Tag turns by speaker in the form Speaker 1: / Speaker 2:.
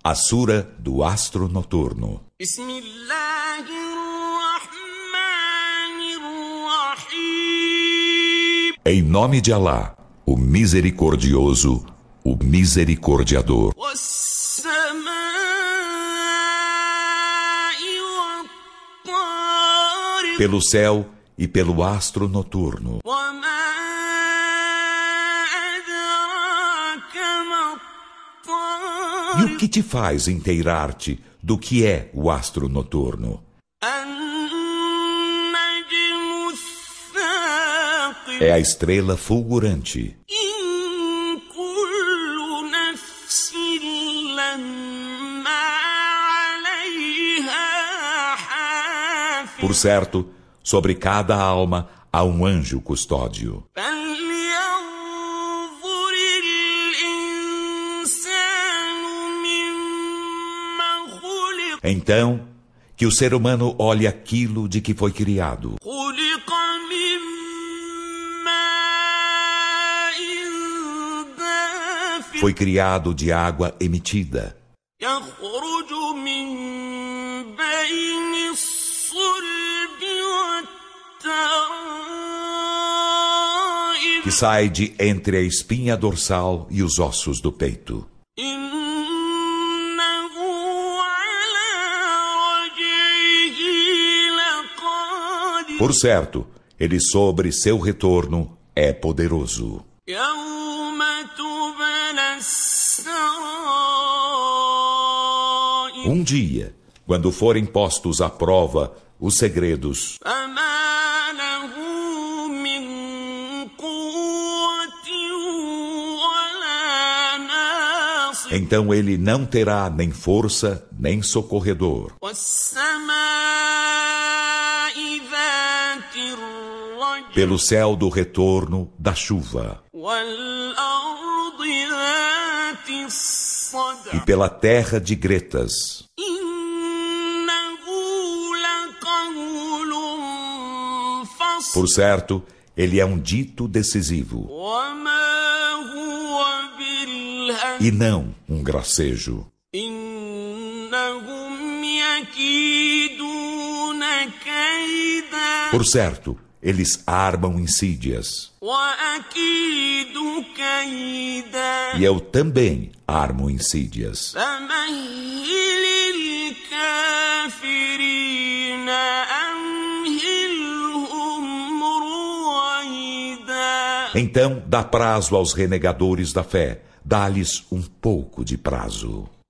Speaker 1: A Sura do Astro Noturno. Em nome de Alá, o Misericordioso, o Misericordiador. Pelo céu e pelo astro noturno. E o que te faz inteirar-te do que é o astro noturno? É a estrela fulgurante. Por certo, sobre cada alma há um anjo custódio. Então, que o ser humano olhe aquilo de que foi criado. Foi criado de água emitida, que sai de entre a espinha dorsal e os ossos do peito. Por certo, ele sobre seu retorno é poderoso. Um dia, quando forem postos à prova os segredos, então ele não terá nem força, nem socorredor. Pelo céu do retorno da chuva e pela terra de gretas. Por certo, ele é um dito decisivo e não um gracejo. Por certo, eles armam insídias. E eu também armo insídias. Então dá prazo aos renegadores da fé. Dá-lhes um pouco de prazo.